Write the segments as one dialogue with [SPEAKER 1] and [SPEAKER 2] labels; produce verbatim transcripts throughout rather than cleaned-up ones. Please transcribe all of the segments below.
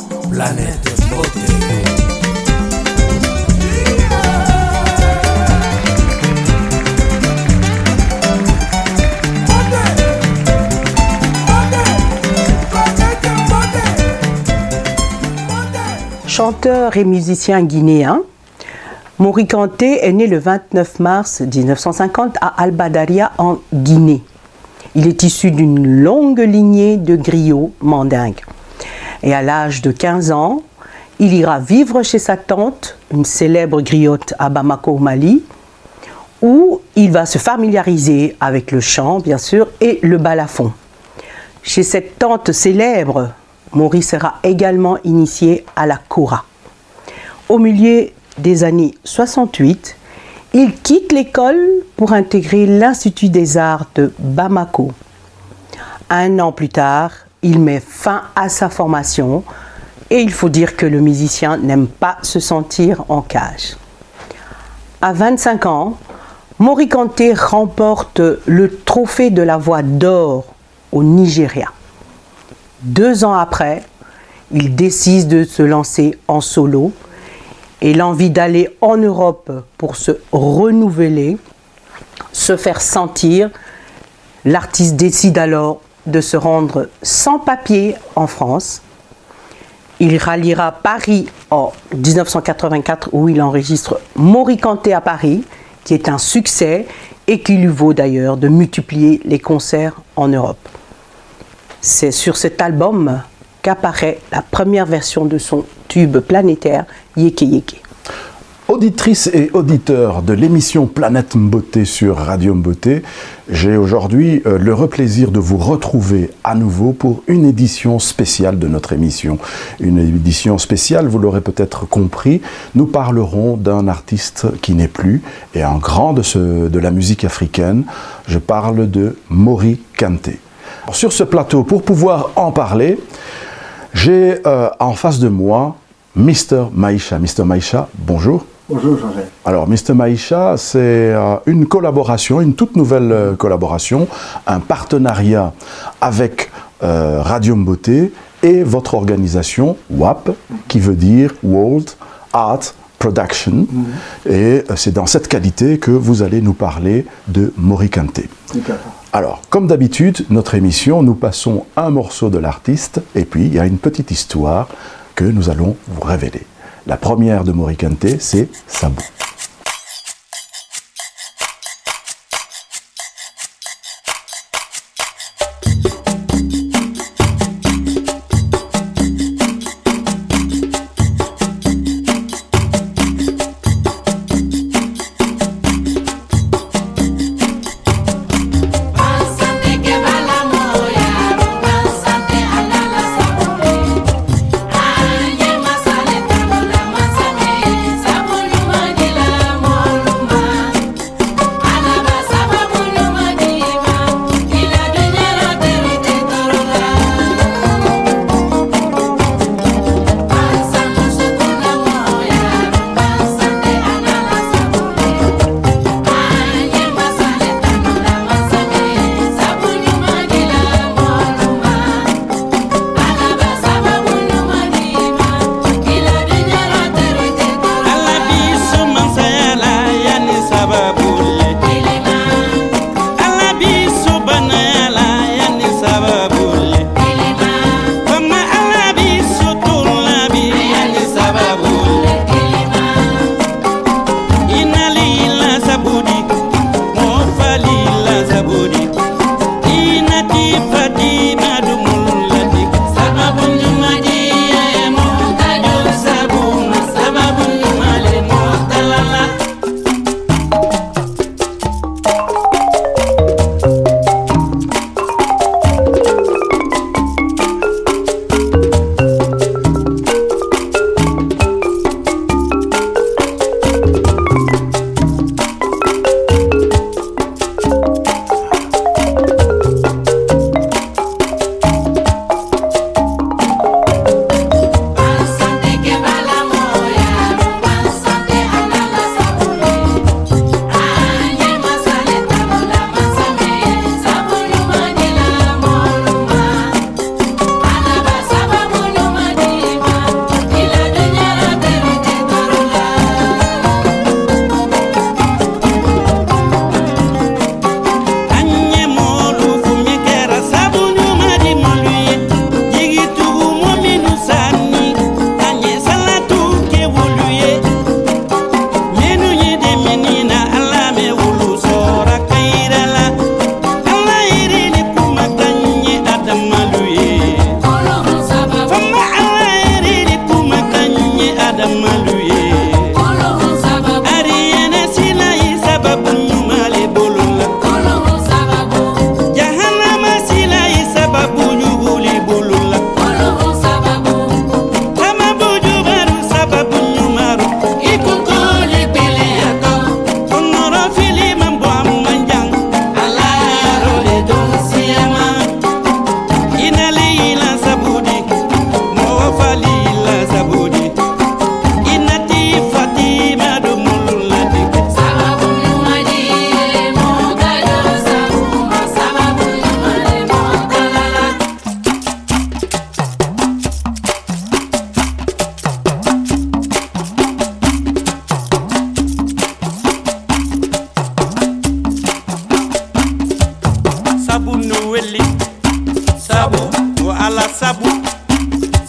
[SPEAKER 1] Planète Beauté.
[SPEAKER 2] Chanteur et musicien guinéen, Mori Kanté est né le vingt-neuf mars mille neuf cent cinquante à Albadaria en Guinée. Il est issu d'une longue lignée de griots mandingues. Et à l'âge de quinze ans, il ira vivre chez sa tante, une célèbre griotte à Bamako au Mali, où il va se familiariser avec le chant, bien sûr, et le balafon. Chez cette tante célèbre, Mori sera également initié à la kora. Au milieu des années soixante-huit, il quitte l'école pour intégrer l'Institut des Arts de Bamako. Un an plus tard, il met fin à sa formation et il faut dire que le musicien n'aime pas se sentir en cage. À vingt-cinq ans, Mori Kanté remporte le trophée de la voix d'or au Nigeria. Deux ans après, il décide de se lancer en solo et l'envie d'aller en Europe pour se renouveler, se faire sentir. L'artiste décide alors de se rendre sans papier en France. Il ralliera Paris en mille neuf cent quatre-vingt-quatre où il enregistre Mori Kanté à Paris, qui est un succès et qui lui vaut d'ailleurs de multiplier les concerts en Europe. C'est sur cet album qu'apparaît la première version de son tube planétaire Yeke Yeke.
[SPEAKER 3] Auditrices et auditeurs de l'émission Planète Beauté sur Radio Beauté, j'ai aujourd'hui euh, le plaisir de vous retrouver à nouveau pour une édition spéciale de notre émission. Une édition spéciale, vous l'aurez peut-être compris, nous parlerons d'un artiste qui n'est plus et un grand de, ce, de la musique africaine. Je parle de Mori Kanté. Alors, sur ce plateau, pour pouvoir en parler, j'ai euh, en face de moi Mister Maïcha. Mister Maïcha, bonjour.
[SPEAKER 4] Bonjour Jean-Jacques.
[SPEAKER 3] Alors Mister Maïcha, c'est euh, une collaboration, une toute nouvelle euh, collaboration, un partenariat avec euh, Radio Beauté et votre organisation W A P, qui veut dire World Art Production. Mm-hmm. Et euh, c'est dans cette qualité que vous allez nous parler de Mori Kanté. Alors, comme d'habitude, notre émission, nous passons un morceau de l'artiste et puis il y a une petite histoire que nous allons vous révéler. La première de Mori Kanté, c'est Sabou.
[SPEAKER 5] Masale talo la masame, sabulu mandila.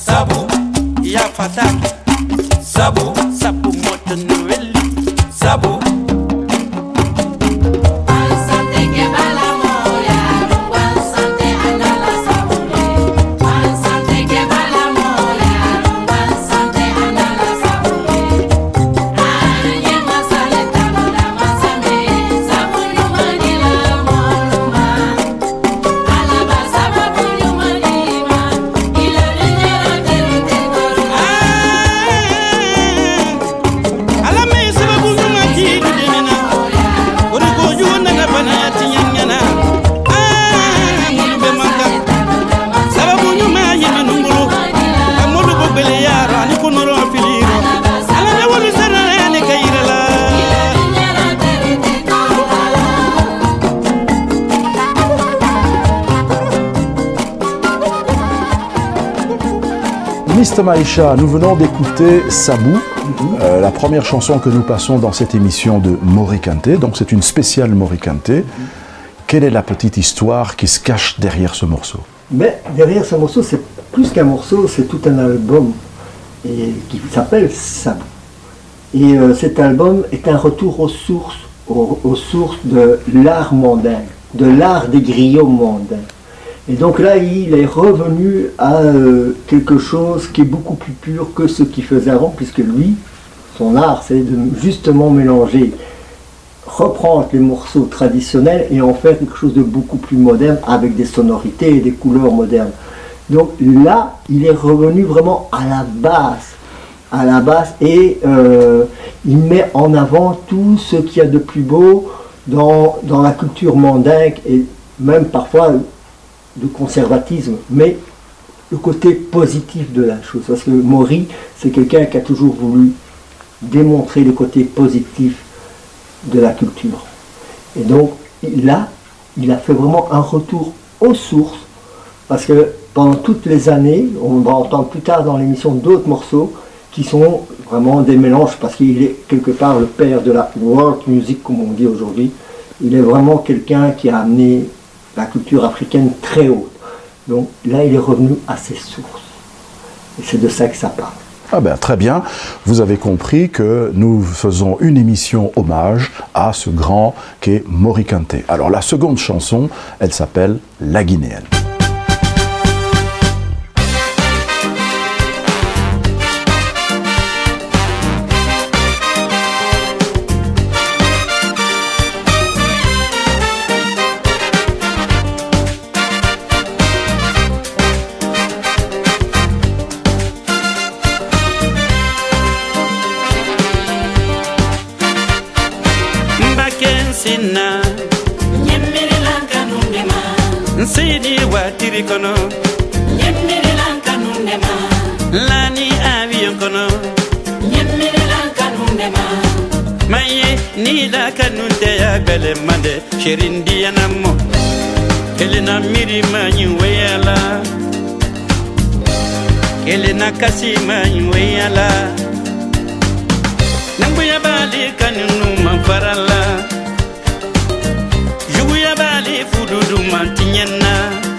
[SPEAKER 1] Sabu ya fataki Sabu Sabu moto nueli Sabu
[SPEAKER 3] Mister Maïcha, nous venons d'écouter Sabou, euh, la première chanson que nous passons dans cette émission de Mori Kanté. Donc c'est une spéciale Mori Kanté. Quelle est la petite histoire qui se cache derrière ce morceau?
[SPEAKER 4] Mais derrière ce morceau, c'est plus qu'un morceau, c'est tout un album et, qui s'appelle Sabou. Et euh, cet album est un retour aux sources, aux, aux sources de l'art mondain, de l'art des griots mondains. Et donc là, il est revenu à euh, quelque chose qui est beaucoup plus pur que ce qu'il faisait avant, puisque lui, son art, c'est de justement mélanger, reprendre les morceaux traditionnels et en faire quelque chose de beaucoup plus moderne, avec des sonorités et des couleurs modernes. Donc là, il est revenu vraiment à la base, à la base, et euh, il met en avant tout ce qu'il y a de plus beau dans, dans la culture mandingue, et même parfois de conservatisme, mais le côté positif de la chose. Parce que Mori, c'est quelqu'un qui a toujours voulu démontrer le côté positif de la culture. Et donc là, il a fait vraiment un retour aux sources, parce que pendant toutes les années, on va entendre plus tard dans l'émission d'autres morceaux qui sont vraiment des mélanges, parce qu'il est quelque part le père de la world music, comme on dit aujourd'hui. Il est vraiment quelqu'un qui a amené la culture africaine très haute. Donc là, il est revenu à ses sources. Et c'est de ça que ça parle.
[SPEAKER 3] Ah ben, très bien, vous avez compris que nous faisons une émission hommage à ce grand qu'est Mori Kanté. Alors la seconde chanson, elle s'appelle La Guinéenne.
[SPEAKER 1] Sidi watiri kono Nyemmiri lanka nundema Lani avion kono Nyemmiri lanka nundema Maye ni la kanunde ya bele mande Shirindi ya namo Kelena miri manyu weyala Kelena kasi manyu weyala Nambuya bali kanunu manfarala Juguya bali fududu mantinyena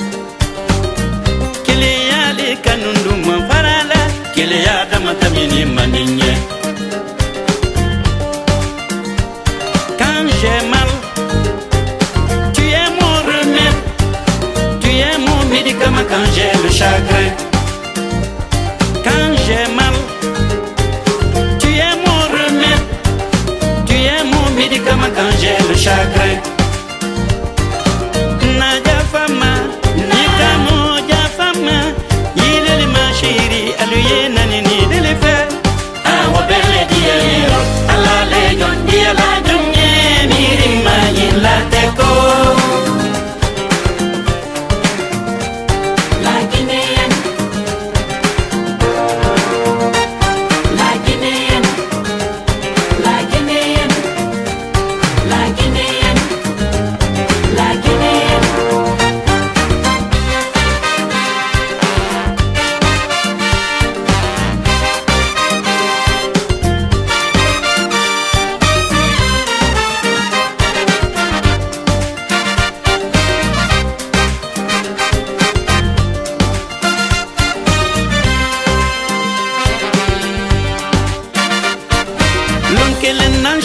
[SPEAKER 1] Kele yali kanundu manfarala Kele yada matamini maninye Quand j'ai mal Tu es mon remède Tu es mon médicament quand j'ai le chagrin Quand j'ai mal Tu es mon remède Tu es mon médicament quand j'ai le chagrin Nadia Fama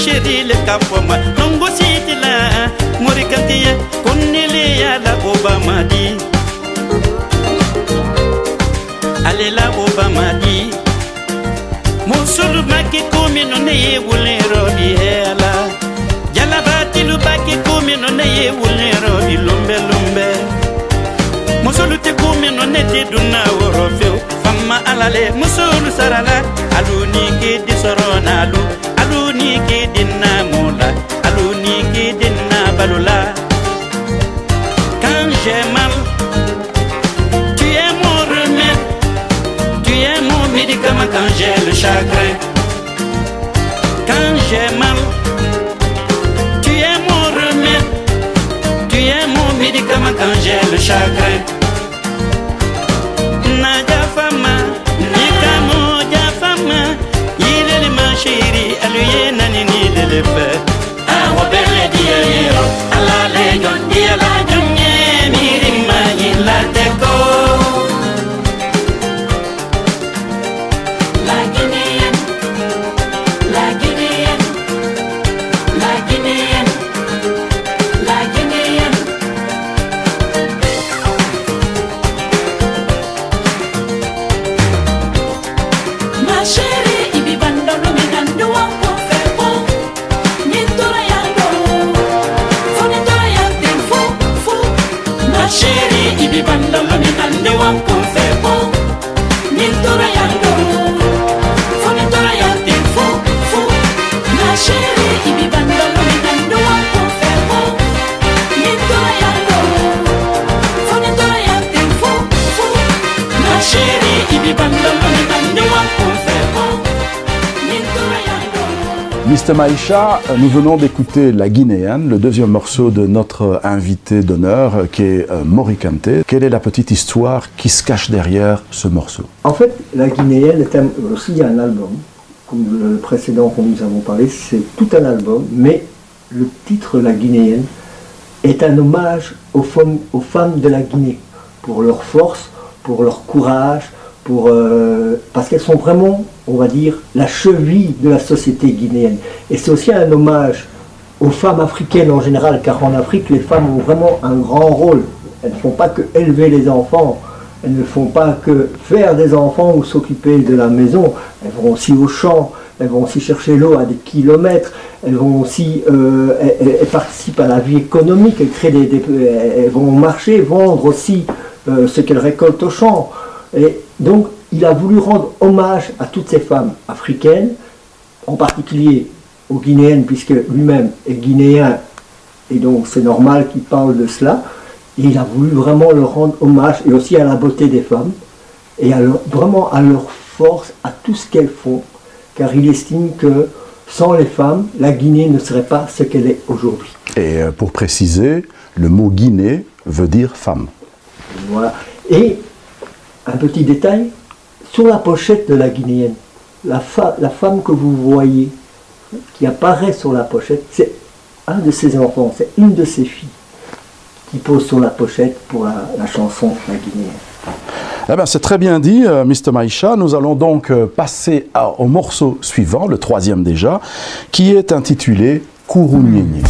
[SPEAKER 1] chérie le kapoma nongo sitila morikantiya konnele ya la Obama di ale la Obama di musulu maki kumi no ne wulero di hela jala batilu baki kumi no ne wulero di lumbe lumbe musulu te kumi no ne te dunna woro feu famma alale musulu sarala aluni ke di sorona alu aluni ke dinna mula aluni ke dinna balula quand j'ai mal tu es mon remède tu es mon médicament quand j'ai le chagrin quand j'ai mal tu es mon remède tu es mon médicament quand j'ai le chagrin Naja fama nikamo ja fama ile ma chérie aluye nani ni le fe awa belle diero ala le jon dia la jonye miri ma la teko la guinéenne la guinéenne la guinéenne la guinéenne ma chérie ibi bandolo mi nandu wanko febo nitora yando fonitora yande fo fo ma chérie ibi bandolo mi nandu wanko febo nitora yando fonitora yande fo fo ma chérie ibi bandolo mi nandu wanko febo nitora yando fonitora yande fo fo ma chérie ibi bandolo mi nandu wanko febo nitora yando
[SPEAKER 3] mister Maïcha, nous venons d'écouter La Guinéenne, le deuxième morceau de notre invité d'honneur qui est euh, Morikante. Quelle est la petite histoire qui se cache derrière ce morceau?
[SPEAKER 4] En fait, La Guinéenne est un, aussi un album. Comme le précédent dont nous avons parlé, c'est tout un album, mais le titre La Guinéenne est un hommage aux femmes, aux femmes de la Guinée, pour leur force, pour leur courage, pour, euh, parce qu'elles sont vraiment, on va dire, la cheville de la société guinéenne. Et c'est aussi un hommage aux femmes africaines en général, car en Afrique, les femmes ont vraiment un grand rôle. Elles ne font pas que élever les enfants, elles ne font pas que faire des enfants ou s'occuper de la maison. Elles vont aussi au champ, elles vont aussi chercher l'eau à des kilomètres, elles vont aussi, euh, elles, elles participent à la vie économique, elles, créent des, des, elles vont marcher, vendre aussi euh, ce qu'elles récoltent au champ. Et donc, il a voulu rendre hommage à toutes ces femmes africaines, en particulier aux Guinéennes, puisque lui-même est guinéen, et donc c'est normal qu'il parle de cela. Et il a voulu vraiment leur rendre hommage, et aussi à la beauté des femmes, et à leur, vraiment à leur force, à tout ce qu'elles font, car il estime que sans les femmes, la Guinée ne serait pas ce qu'elle est aujourd'hui.
[SPEAKER 3] Et euh, pour préciser, le mot Guinée veut dire femme.
[SPEAKER 4] Voilà. Et un petit détail, sur la pochette de La Guinéenne, la, fa- la femme que vous voyez, qui apparaît sur la pochette, c'est un de ses enfants, c'est une de ses filles, qui pose sur la pochette pour la, la chanson La Guinéenne.
[SPEAKER 3] Eh bien, c'est très bien dit, euh, mister Maïcha. Nous allons donc euh, passer à- au morceau suivant, le troisième déjà, qui est intitulé Kourouniénié.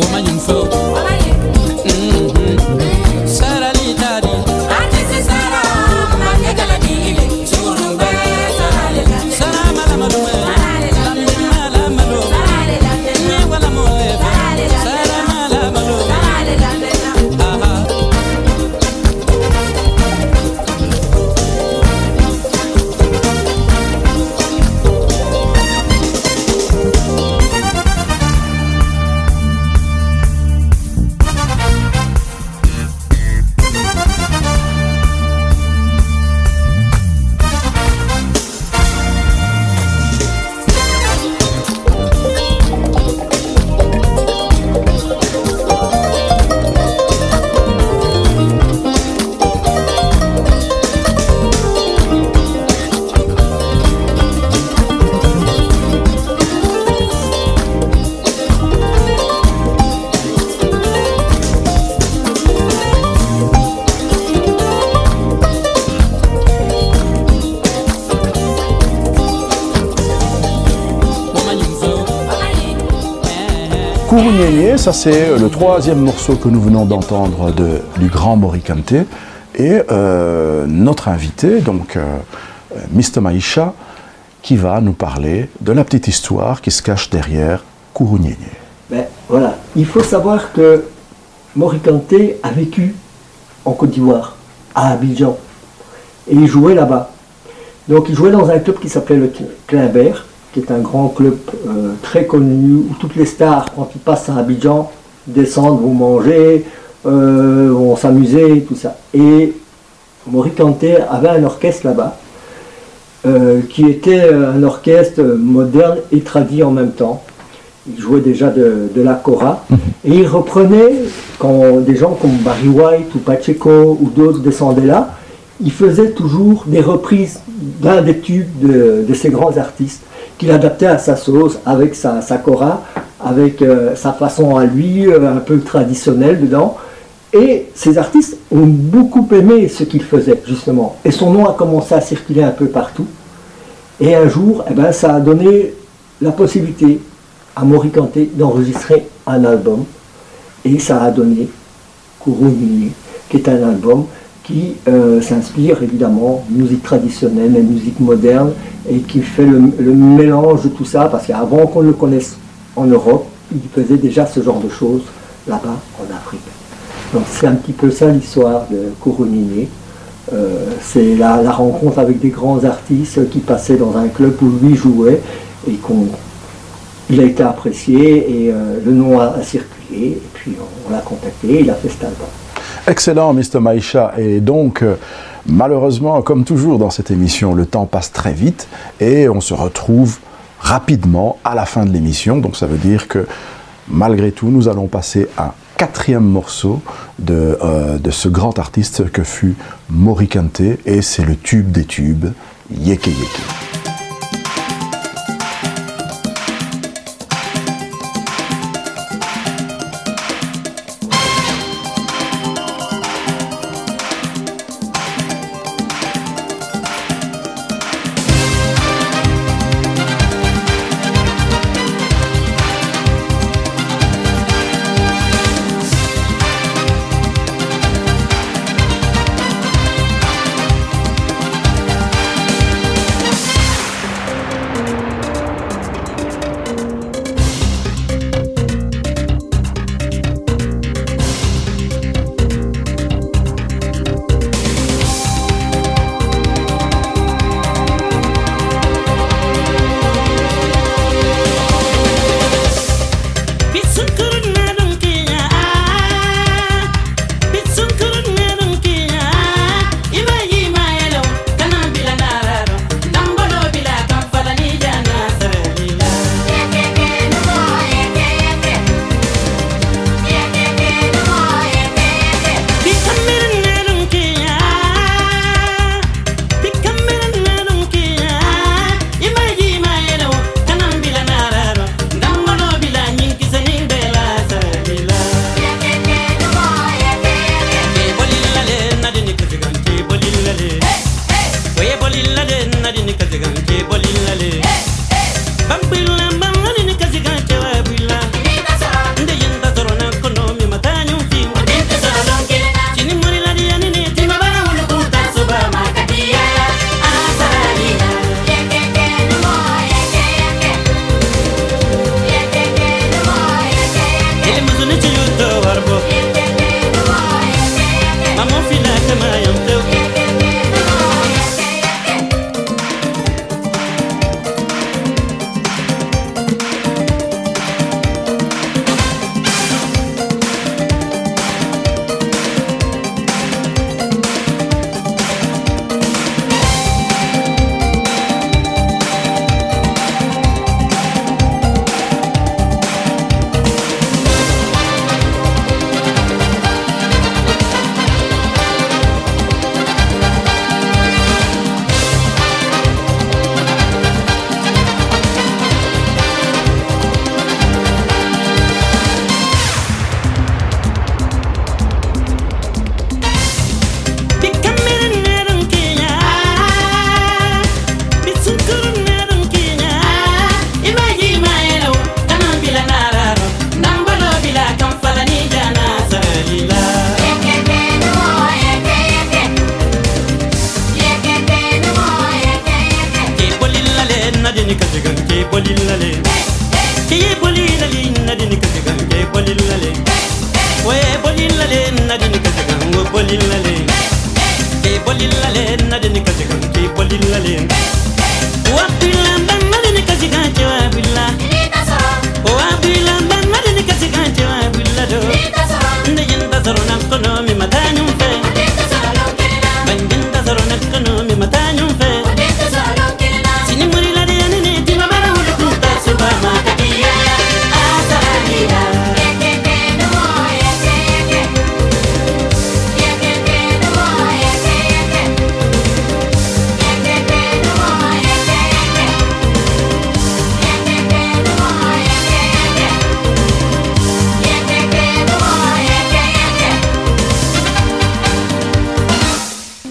[SPEAKER 3] Kurunyenye, ça c'est le troisième morceau que nous venons d'entendre de, du grand Morikante. Et euh, notre invité, donc euh, mister Maisha, qui va nous parler de la petite histoire qui se cache derrière Kurunyenye.
[SPEAKER 4] Ben, voilà, il faut savoir que Morikante a vécu en Côte d'Ivoire, à Abidjan, et il jouait là-bas. Donc il jouait dans un club qui s'appelait le Climbert, qui est un grand club euh, très connu, où toutes les stars, quand ils passent à Abidjan, descendent, vont manger, euh, vont s'amuser, tout ça. Et Morikante avait un orchestre là-bas, euh, qui était un orchestre moderne et tradit en même temps. Il jouait déjà de, de la kora, et il reprenait, quand des gens comme Barry White ou Pacheco ou d'autres descendaient là, il faisait toujours des reprises d'un des tubes de, de ces grands artistes, qu'il adaptait à sa sauce, avec sa, sa kora, avec euh, sa façon à lui, euh, un peu traditionnelle dedans. Et ces artistes ont beaucoup aimé ce qu'il faisait, justement. Et son nom a commencé à circuler un peu partout. Et un jour, eh ben, ça a donné la possibilité à Morikante d'enregistrer un album. Et ça a donné Kurunyenye, qui est un album qui euh, s'inspire évidemment de musique traditionnelle et musique moderne, et qui fait le, le mélange de tout ça, parce qu'avant qu'on le connaisse en Europe, il faisait déjà ce genre de choses là-bas en Afrique. Donc c'est un petit peu ça l'histoire de Kurunyenye. Euh, c'est la, la rencontre avec des grands artistes qui passaient dans un club où lui jouait, et qu'on, il a été apprécié, et euh, le nom a, a circulé, et puis on, on l'a contacté, il a fait cet album.
[SPEAKER 3] Excellent, mister Maisha. Et donc, euh, malheureusement, comme toujours dans cette émission, le temps passe très vite et on se retrouve rapidement à la fin de l'émission. Donc, ça veut dire que, malgré tout, nous allons passer à un quatrième morceau de, euh, de ce grand artiste que fut Morikante, et c'est le tube des tubes, Yeke Yeke.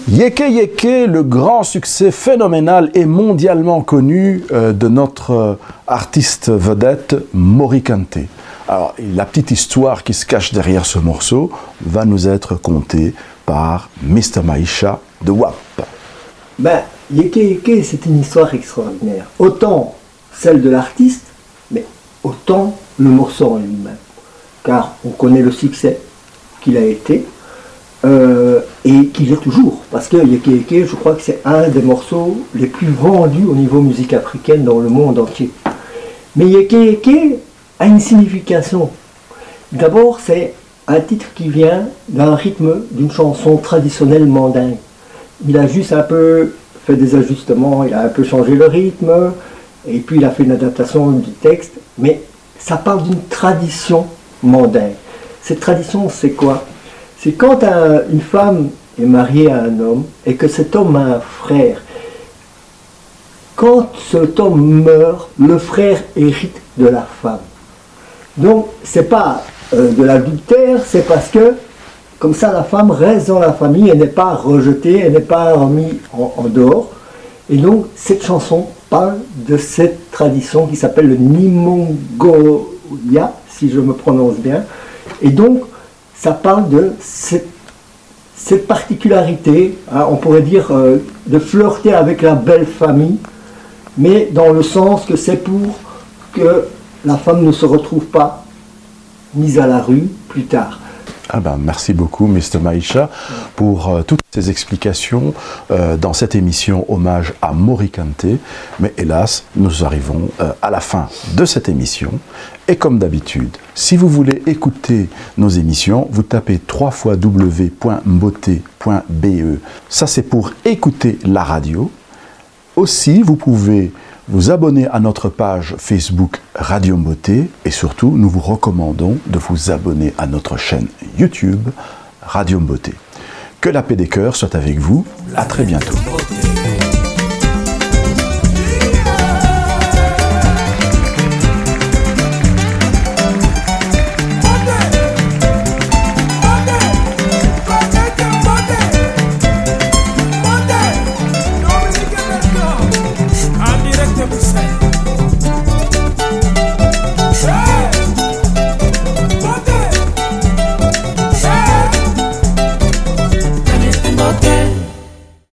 [SPEAKER 3] Yeke Yeke, le grand succès phénoménal et mondialement connu euh, de notre euh, artiste vedette Mori Kanté. Alors, la petite histoire qui se cache derrière ce morceau va nous être contée par mister Maïcha de W A P.
[SPEAKER 4] Ben, Yeke Yeke, c'est une histoire extraordinaire. Autant celle de l'artiste, mais autant le morceau en lui-même. Car on connaît le succès qu'il a été. Euh, et qu'il est toujours, parce que Yeke Yeke, je crois que c'est un des morceaux les plus vendus au niveau musique africaine dans le monde entier. Mais Yeke Yeke a une signification. D'abord, c'est un titre qui vient d'un rythme d'une chanson traditionnelle mandingue. Il a juste un peu fait des ajustements, il a un peu changé le rythme, et puis il a fait une adaptation du texte, mais ça parle d'une tradition mandingue. Cette tradition, c'est quoi ? C'est quand un, une femme est mariée à un homme et que cet homme a un frère. Quand cet homme meurt, le frère hérite de la femme. Donc, c'est pas euh, de l'adultère, c'est parce que, comme ça, la femme reste dans la famille, elle n'est pas rejetée, elle n'est pas remise en, en dehors. Et donc, cette chanson parle de cette tradition qui s'appelle le Nimongoya, si je me prononce bien. Et donc, ça parle de cette, cette particularité, hein, on pourrait dire, euh, de flirter avec la belle famille, mais dans le sens que c'est pour que la femme ne se retrouve pas mise à la rue plus tard.
[SPEAKER 3] Ah ben, merci beaucoup, mister Maïcha, pour euh, toutes ces explications euh, dans cette émission hommage à Mori Kanté. Mais hélas, nous arrivons euh, à la fin de cette émission. Et comme d'habitude, si vous voulez écouter nos émissions, vous tapez w w w point mbote point b e. Ça, c'est pour écouter la radio. Aussi, vous pouvez vous abonner à notre page Facebook Radio Mbote et surtout, nous vous recommandons de vous abonner à notre chaîne YouTube Radio Mbote. Que la paix des cœurs soit avec vous. À très bientôt.